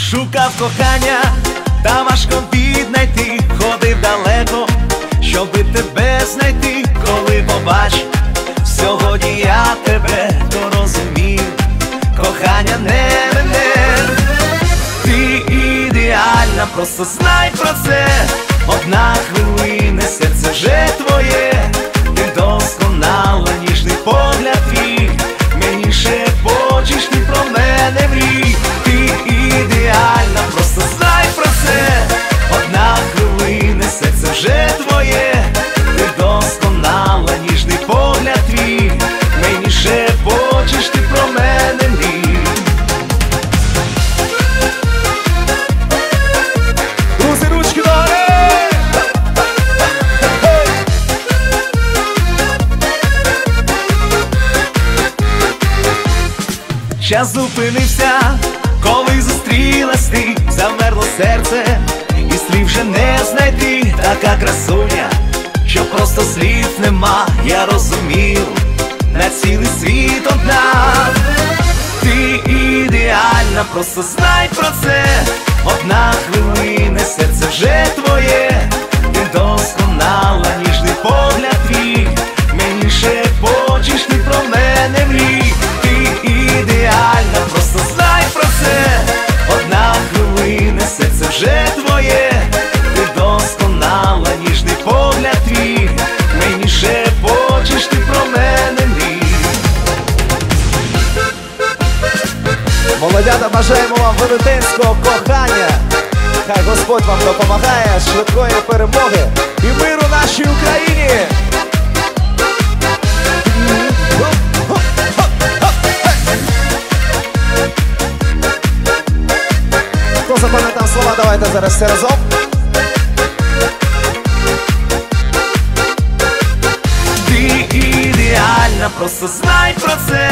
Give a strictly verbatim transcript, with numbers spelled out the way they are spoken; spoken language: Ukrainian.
Шукав кохання, та важко віднайти. Ходив далеко, щоби тебе знайти. Коли побачив, сьогодні я тебе порозумів. Кохання не мене, ти ідеальна, просто знай про це. Одна хвилина, серце вже твоє. Ти досконала, ніжний погляд твій. Мені шепочеш, ти про мене мрій. Ти ідеальна, просто знай про це. Одна хвилина, серце вже твоє. Ти досконала, ніжний погляд твій. Мені шепочеш, ти про мене мрій. Друзі, ручки догори! Час зупинився, коли зустрілась ти. Замерло серце, і слів вже не знайти. Така красуня, що просто слів нема. Я розумів, на цілий світ одна. Ти ідеальна, просто знай про це. Одна хвилина, серце вже твоє. Ти досконала, ніжний погляд твій. Мені шепочеш, ти про мене мрій. Ти ідеальна, просто знай про це. Одна хвилина, серце вже твоє. Ти досконала, ніжний погляд твій. Мені шепочеш, ти про мене мрій. Молодята, бажаємо вам велетенського кохання. Хай Господь вам допомагає, швидкої перемоги і миру нашій Україні. Хто запам'ятав слова, давайте зараз все разом. Ти ідеальна, просто знай про це.